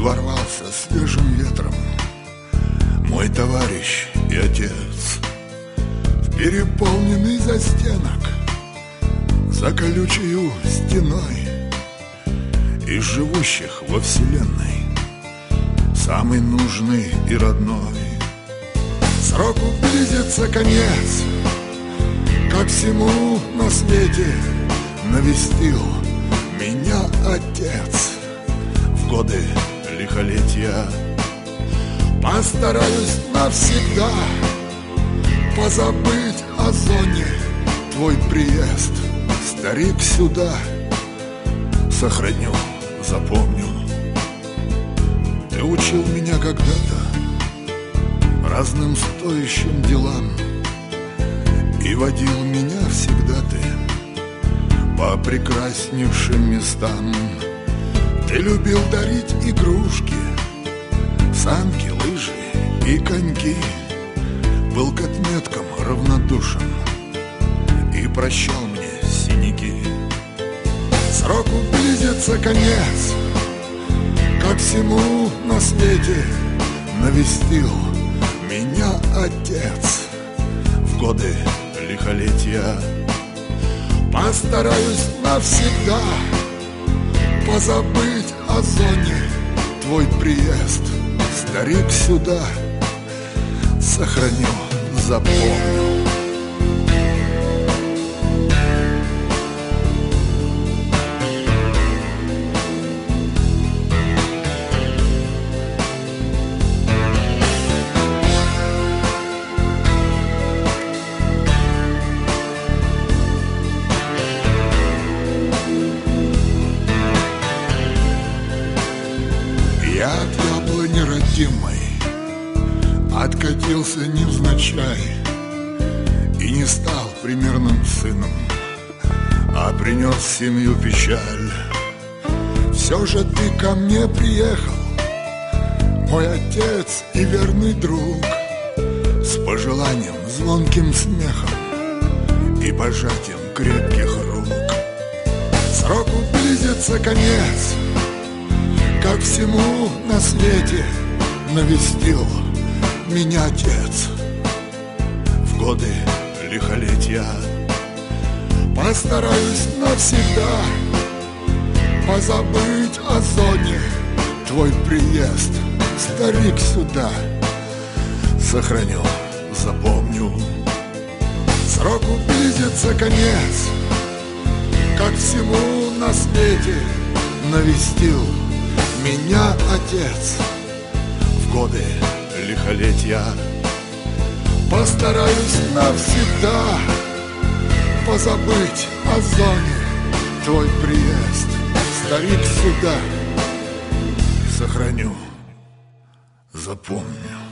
ворвался свежим ветром мой товарищ и отец в переполненный застенок за колючею стеной из живущих во вселенной самый нужный и родной. Сроку близится конец, как всему на свете навестил меня отец в годы лихолетия. Постараюсь навсегда позабыть о зоне твой приезд, старик, сюда. Сохраню, запомню. Ты учил меня когда-то разным стоящим делам и водил меня всегда ты по прекраснейшим местам. Ты любил дарить игрушки, санки, лыжи и коньки, был к отметкам равнодушен и прощал мне синяки. Сроку близится конец, как всему на свете навестил меня отец в годы лихолетия. Постараюсь навсегда позабыть о зоне твой приезд, старик, сюда. Сохраню, запомню. Я от яблони родимой откатился невзначай и не стал примерным сыном, а принес в семью печаль. Все же ты ко мне приехал, мой отец и верный друг, с пожеланием, звонким смехом и пожатием крепких рук. Сроку близится конец, как всему на свете навестил меня отец в годы лихолетия. Постараюсь навсегда позабыть о зоне твой приезд, старик, сюда. Сохраню, запомню. Сроку близится конец, как всему на свете навестил меня отец в годы лихолетия. Постараюсь навсегда позабыть о зоне твой приезд, старик, сюда. Сохраню, запомню.